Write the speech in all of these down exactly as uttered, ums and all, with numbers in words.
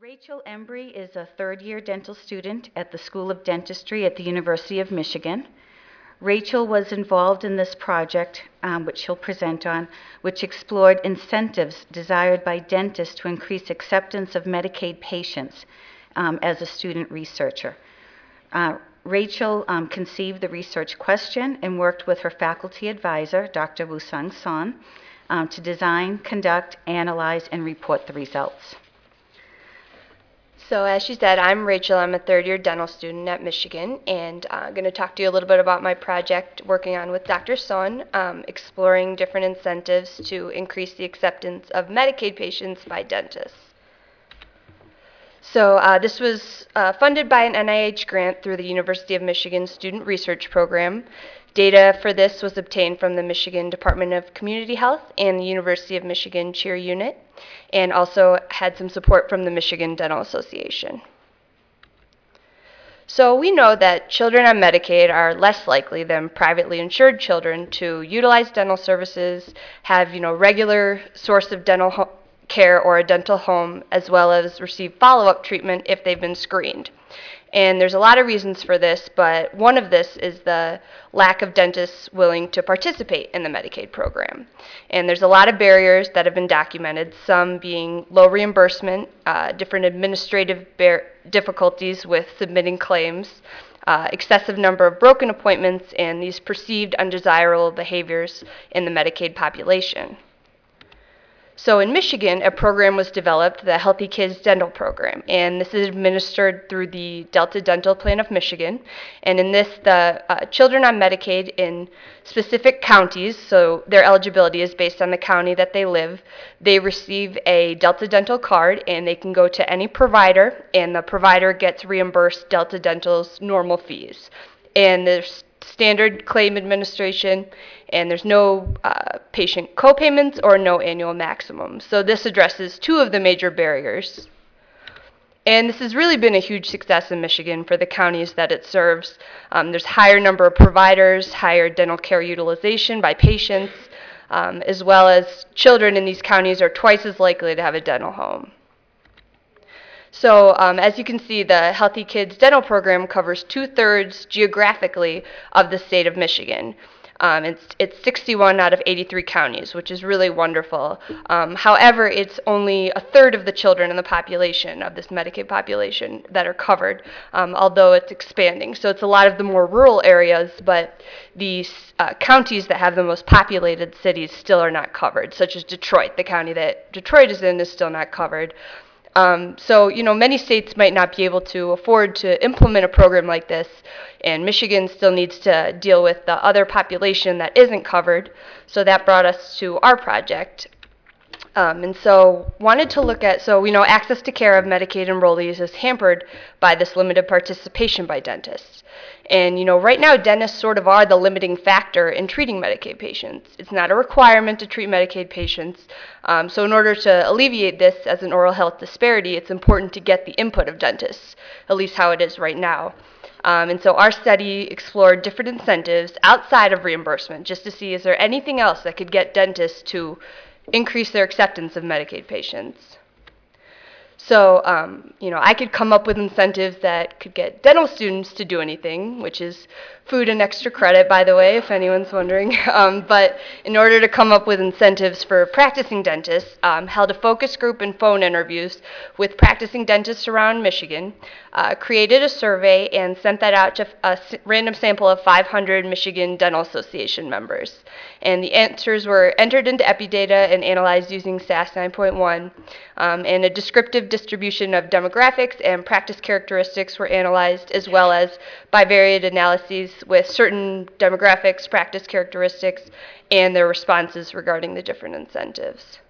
Rachel Embry is a third-year dental student at the School of Dentistry at the University of Michigan. Rachel was involved in this project, um, which she'll present on, which explored incentives desired by dentists to increase acceptance of Medicaid patients um, as a student researcher. Uh, Rachel um, conceived the research question and worked with her faculty advisor, Doctor Woo-Sung Son, um, to design, conduct, analyze, and report the results. So as she said, I'm Rachel. I'm a third-year dental student at Michigan, and I'm uh, going to talk to you a little bit about my project working on with Doctor Son, um, exploring different incentives to increase the acceptance of Medicaid patients by dentists. So uh, this was uh, funded by an N I H grant through the University of Michigan Student Research Program. Data for this was obtained from the Michigan Department of Community Health and the University of Michigan CHEER unit, and also had some support from the Michigan Dental Association. So we know that children on Medicaid are less likely than privately insured children to utilize dental services, have you know regular source of dental care or a dental home, as well as receive follow-up treatment if they've been screened. And there's a lot of reasons for this, but one of this is the lack of dentists willing to participate in the Medicaid program. And there's a lot of barriers that have been documented, some being low reimbursement, uh, different administrative difficulties with submitting claims, uh, excessive number of broken appointments, and these perceived undesirable behaviors in the Medicaid population. So in Michigan, a program was developed, the Healthy Kids Dental Program, and this is administered through the Delta Dental Plan of Michigan. And in this, the uh, children on Medicaid in specific counties, so their eligibility is based on the county that they live, they receive a Delta Dental card, and they can go to any provider, and the provider gets reimbursed Delta Dental's normal fees. And there's standard claim administration, and there's no uh, patient co-payments or no annual maximum. So this addresses two of the major barriers. And this has really been a huge success in Michigan for the counties that it serves. Um, there's higher number of providers, higher dental care utilization by patients, um, as well as children in these counties are twice as likely to have a dental home. So um, as you can see, the Healthy Kids Dental Program covers two-thirds geographically of the state of Michigan. Um, it's, it's sixty-one out of eighty-three counties, which is really wonderful. Um, however, it's only a third of the children in the population, of this Medicaid population, that are covered, um, although it's expanding. So it's a lot of the more rural areas, but the uh, counties that have the most populated cities still are not covered, such as Detroit. The county that Detroit is in is still not covered. Um, so, you know, many states might not be able to afford to implement a program like this, and Michigan still needs to deal with the other population that isn't covered. So that brought us to our project. Um, and so wanted to look at, so we know access to care of Medicaid enrollees is hampered by this limited participation by dentists. And you know, right now dentists sort of are the limiting factor in treating Medicaid patients. It's not a requirement to treat Medicaid patients. Um, so in order to alleviate this as an oral health disparity, it's important to get the input of dentists, at least how it is right now. Um, and so our study explored different incentives outside of reimbursement, just to see is there anything else that could get dentists to increase their acceptance of Medicaid patients. So, um, you know, I could come up with incentives that could get dental students to do anything, which is food and extra credit, by the way, if anyone's wondering. Um, but in order to come up with incentives for practicing dentists, um, held a focus group and phone interviews with practicing dentists around Michigan, uh, created a survey and sent that out to a random sample of five hundred Michigan Dental Association members. And the answers were entered into Epidata and analyzed using S A S nine point one, um, and a descriptive distribution of demographics and practice characteristics were analyzed, as well as bivariate analyses with certain demographics, practice characteristics, and their responses regarding the different incentives.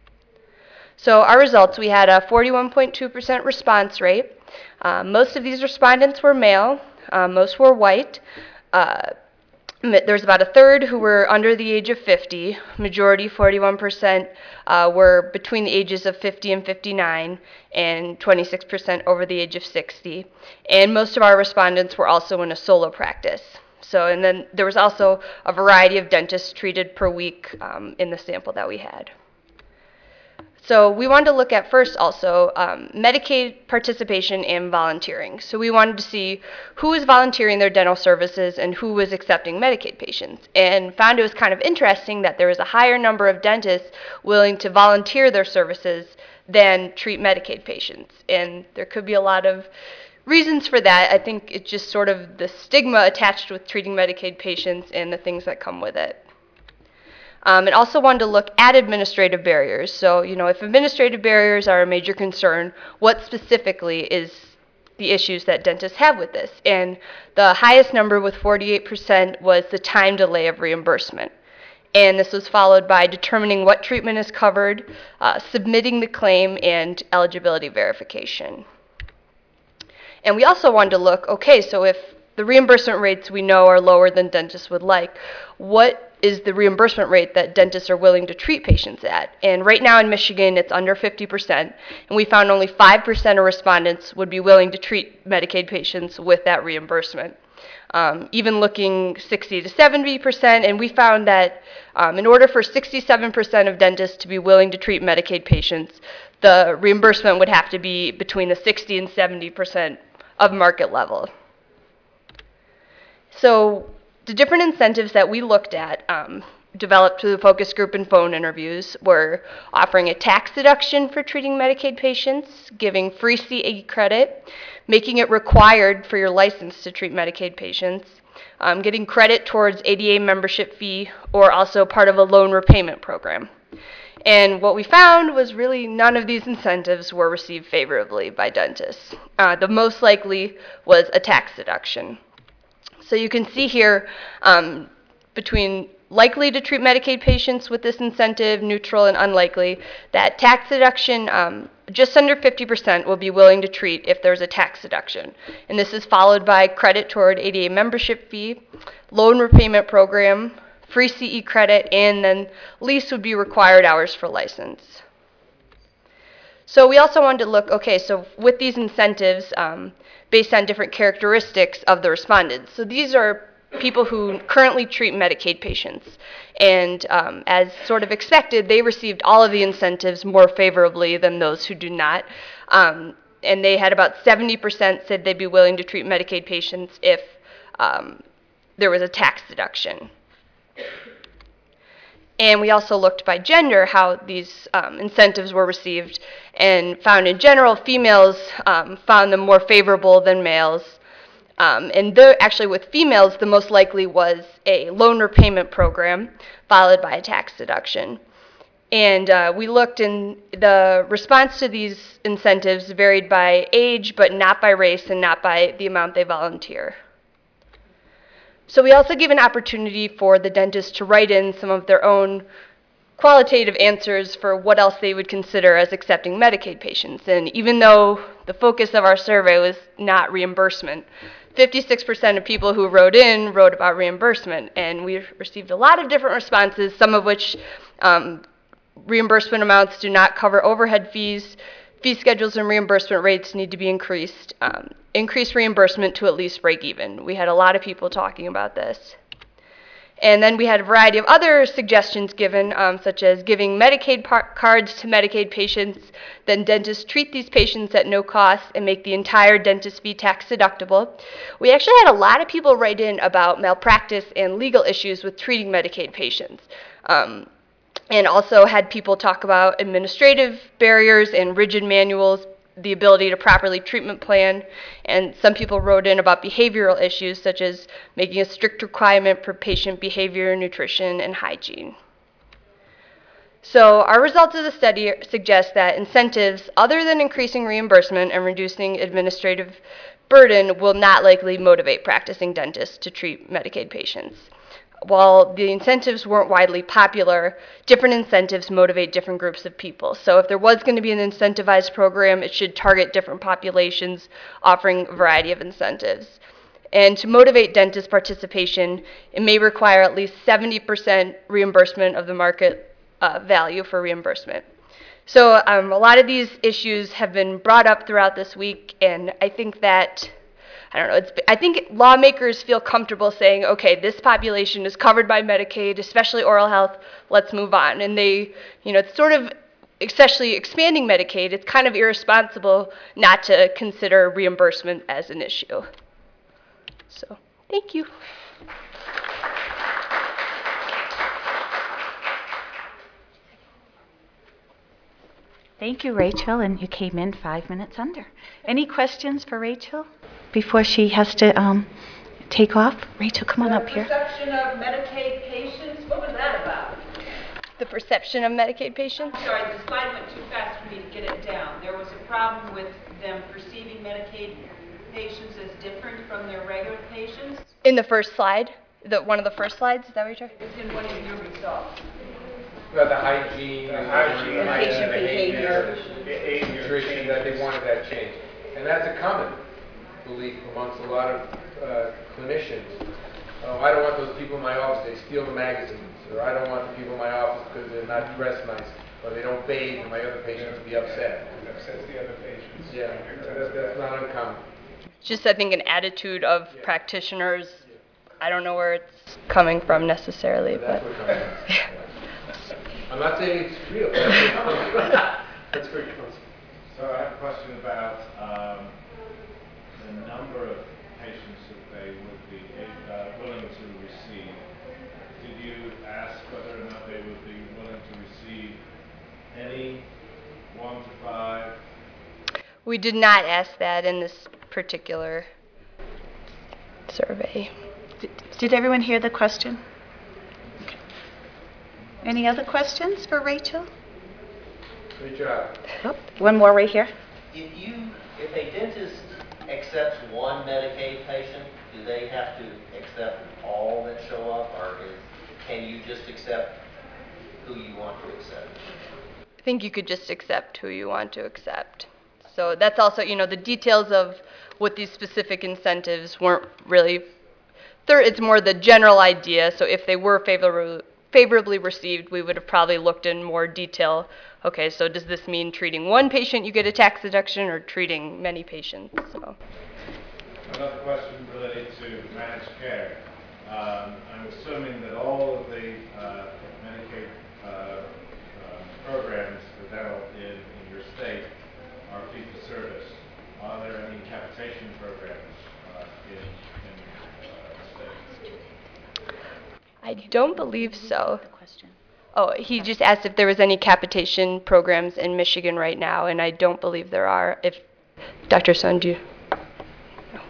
So our results, we had a forty-one point two percent response rate. Uh, most of these respondents were male, uh, most were white. Uh, There's about a third who were under the age of fifty. Majority, forty-one percent, uh, were between the ages of fifty and fifty-nine, and twenty-six percent over the age of sixty. And most of our respondents were also in a solo practice. So, and then there was also a variety of dentists treated per week um, in the sample that we had. So we wanted to look at first also um, Medicaid participation and volunteering. So we wanted to see who was volunteering their dental services and who was accepting Medicaid patients, and found it was kind of interesting that there was a higher number of dentists willing to volunteer their services than treat Medicaid patients. And there could be a lot of reasons for that. I think it's just sort of the stigma attached with treating Medicaid patients and the things that come with it. Um, and also wanted to look at administrative barriers. So, you know, if administrative barriers are a major concern, what specifically is the issues that dentists have with this? And the highest number with forty-eight percent was the time delay of reimbursement. And this was followed by determining what treatment is covered, uh, submitting the claim, and eligibility verification. And we also wanted to look, okay, so if the reimbursement rates we know are lower than dentists would like, what is the reimbursement rate that dentists are willing to treat patients at? And right now in Michigan, it's under fifty percent, and we found only five percent of respondents would be willing to treat Medicaid patients with that reimbursement. Um, even looking sixty to seventy percent, and we found that um, in order for sixty-seven percent of dentists to be willing to treat Medicaid patients, the reimbursement would have to be between the sixty and seventy percent of market level. So the different incentives that we looked at, um, developed through the focus group and phone interviews, were offering a tax deduction for treating Medicaid patients, giving free C E credit, making it required for your license to treat Medicaid patients, um, getting credit towards A D A membership fee, or also part of a loan repayment program. And what we found was really none of these incentives were received favorably by dentists. Uh, the most likely was a tax deduction. So you can see here um, between likely to treat Medicaid patients with this incentive, neutral, and unlikely, that tax deduction, um, just under fifty percent will be willing to treat if there's a tax deduction. And this is followed by credit toward A D A membership fee, loan repayment program, free C E credit, and then least would be required hours for license. So we also wanted to look, okay, so with these incentives, um, based on different characteristics of the respondents. So these are people who currently treat Medicaid patients. And um, as sort of expected, they received all of the incentives more favorably than those who do not. Um, and they had about seventy percent said they'd be willing to treat Medicaid patients if um, there was a tax deduction. And we also looked by gender how these um, incentives were received, and found in general females um, found them more favorable than males. Um, and the, actually with females, the most likely was a loan repayment program followed by a tax deduction. And uh, we looked, and the response to these incentives varied by age, but not by race and not by the amount they volunteer. So we also gave an opportunity for the dentist to write in some of their own qualitative answers for what else they would consider as accepting Medicaid patients. And even though the focus of our survey was not reimbursement, fifty-six percent of people who wrote in wrote about reimbursement. And we received a lot of different responses, some of which um, reimbursement amounts do not cover overhead fees, fee schedules and reimbursement rates need to be increased, um, increase reimbursement to at least break even. We had a lot of people talking about this. And then we had a variety of other suggestions given, um, such as giving Medicaid par- cards to Medicaid patients, then dentists treat these patients at no cost and make the entire dentist fee tax deductible. We actually had a lot of people write in about malpractice and legal issues with treating Medicaid patients. Um, and also had people talk about administrative barriers and rigid manuals, the ability to properly treatment plan, and some people wrote in about behavioral issues such as making a strict requirement for patient behavior, nutrition, and hygiene. So our results of the study suggest that incentives other than increasing reimbursement and reducing administrative burden will not likely motivate practicing dentists to treat Medicaid patients. While the incentives weren't widely popular, different incentives motivate different groups of people. So if there was going to be an incentivized program, it should target different populations, offering a variety of incentives. And to motivate dentist participation, it may require at least seventy percent reimbursement of the market uh, value for reimbursement. So um, a lot of these issues have been brought up throughout this week, and I think that I don't know, it's, I think lawmakers feel comfortable saying, okay, this population is covered by Medicaid, especially oral health, let's move on. And they, you know, it's sort of especially expanding Medicaid, it's kind of irresponsible not to consider reimbursement as an issue. So, thank you. Thank you, Rachel, and you came in five minutes under. Any questions for Rachel before she has to um, take off? Rachel, come on The up here. perception of Medicaid patients, what was that about? The perception of Medicaid patients? Sorry, the slide went too fast for me to get it down. There was a problem with them perceiving Medicaid patients as different from their regular patients. In the first slide, the one of the first slides, is that what you're talking? It's in one of your results. About the hygiene, the hygiene, And patient behavior. nutrition, that they wanted that change. And that's a common belief amongst a lot of uh, clinicians. Oh, I don't want those people in my office, they steal the magazines. Or I don't want the people in my office because they're not dressed nice. Or they don't bathe and my other patients will be upset. It upsets the other patients. Yeah, that, that's not uncommon. Just, I think, an attitude of practitioners. I don't know where it's coming from necessarily, That's but. what comes from. Yeah. I'm not saying it's real. That's where it comes from. That's where it comes from. So I have a question about um, the number of patients that they would be uh, willing to receive. Did you ask whether or not they would be willing to receive any one to five? We did not ask that in this particular survey. Did, did everyone hear the question? Okay. Any other questions for Rachel? Good job. Oh, one more right here. If you, if a dentist accepts one Medicaid patient, do they have to accept all that show up, or is, can you just accept who you want to accept? I think you could just accept who you want to accept. So that's also, you know, the details of what these specific incentives weren't really, thir- it's more the general idea. So if they were favorably, favorably received, we would have probably looked in more detail. Okay, so does this mean treating one patient you get a tax deduction, or treating many patients? So. Another question related to managed care. Um, I'm assuming that all of the uh, Medicaid uh, uh, programs for dental in, in your state are fee-for-service. Are there any capitation programs uh, in, in uh, the state? I don't believe so. Oh, he just asked if there was any capitation programs in Michigan right now, and I don't believe there are. If Doctor Sun, do you? No.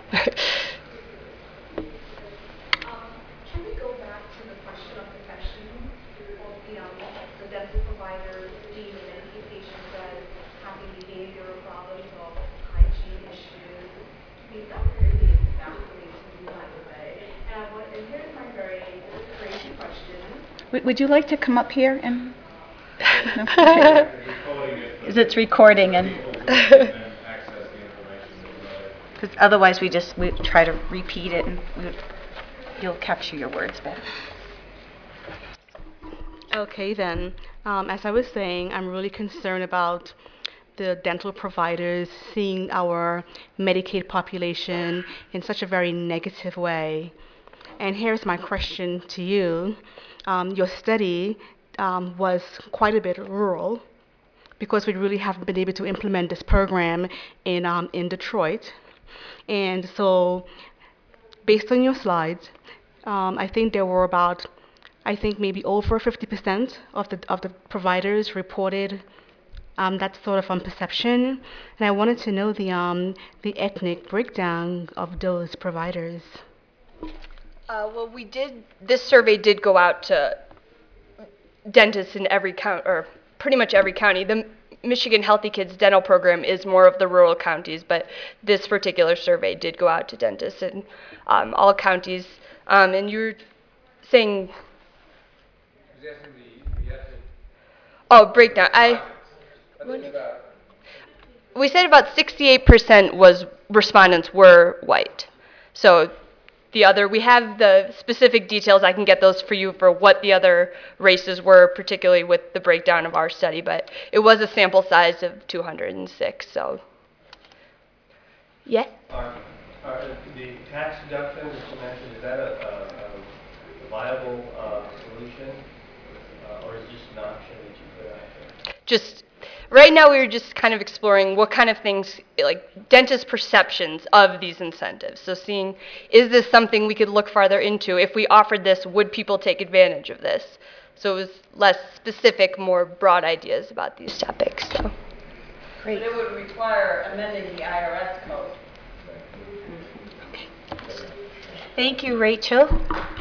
Um, can we go back to the question of perception of the, um, the dental providers deeming many patients as having behavioral problems or hygiene issues? I mean, that really fascinates me, by the way. And, I want, and here's my very crazy question. W- would you like to come up here and? No? Recording it, Is it's recording and? people who can access the information. Because otherwise we just we try to repeat it and we, you'll capture your words better. Okay, then. Um, as I was saying, I'm really concerned about the dental providers seeing our Medicaid population in such a very negative way. And here's my question to you. Um, your study um, was quite a bit rural because we really haven't been able to implement this program in, um, in Detroit. And so, based on your slides, um, I think there were about, I think maybe over fifty percent of the of the providers reported um, that sort of um, perception. And I wanted to know the um, the ethnic breakdown of those providers. Uh, well, we did. This survey did go out to dentists in every county, or pretty much every county. The Michigan Healthy Kids dental program is more of the rural counties, but this particular survey did go out to dentists in um, all counties. Um, and you're saying, He's asking the, the ethnic. oh, breakdown. I. I think it's about, We said about sixty-eight percent was respondents were white. So the other, we have the specific details. I can get those for you for what the other races were, particularly with the breakdown of our study. But it was a sample size of two hundred six. So, yeah. Are, are the tax deduction that you mentioned, is that a, a, a viable uh, solution, uh, or is it just an option that you put out there? just right now we were just kind of exploring what kind of things, like dentist perceptions of these incentives. So seeing, is this something we could look farther into? If we offered this, would people take advantage of this? So it was less specific, more broad ideas about these topics. So. But it would require amending the I R S code. Thank you, Rachel.